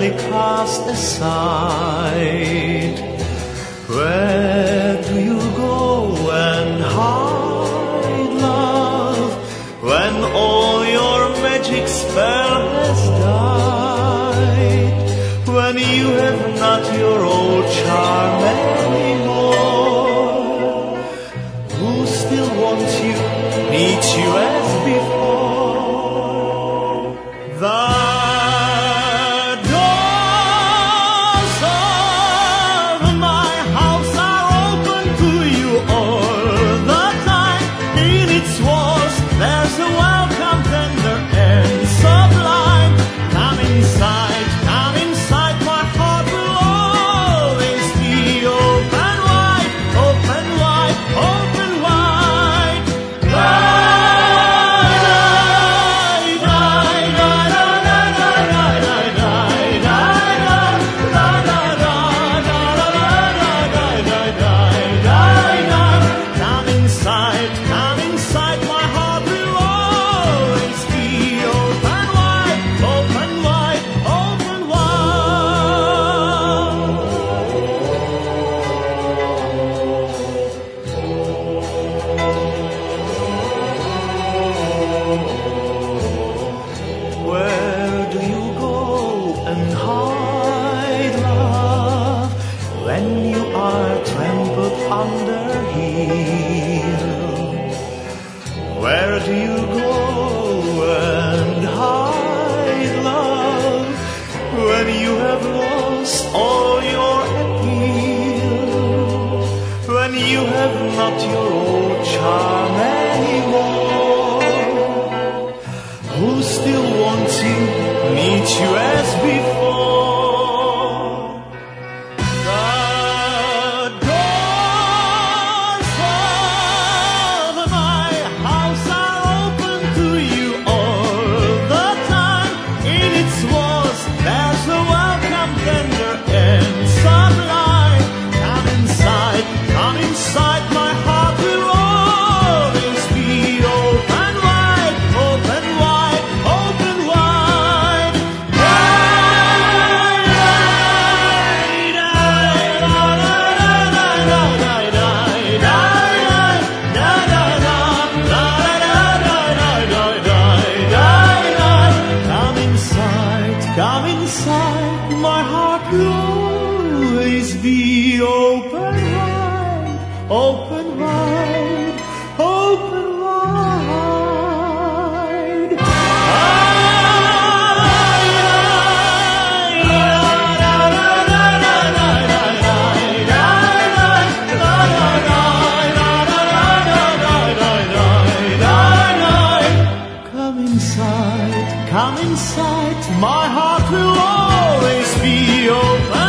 be cast aside. Where do you go and hide, love, when all your magic spell has died? When you have not your old charm anymore? Who still wants you, needs you as before? The doors of my house are open to you all the time. In its walls there's a welcome tender and sublime. Come inside, my heart will always be open wide, open wide, open wide. Come inside, my heart will always be open wide, open wide, open wide. Where do you go and hide, love, when you are trampled under heel? Where do you go and hide, love, when you have lost all your appeal? When you have not your old charm anymore? Who still wants you, needs you as before? The doors of my house are open to you all the time. In its walls there's a welcome tender and sublime. Come inside, my heart will always be open wide, open wide, open wide. Come inside, my heart will always be open wide, open wide, open wide. Come inside, my heart will always be open.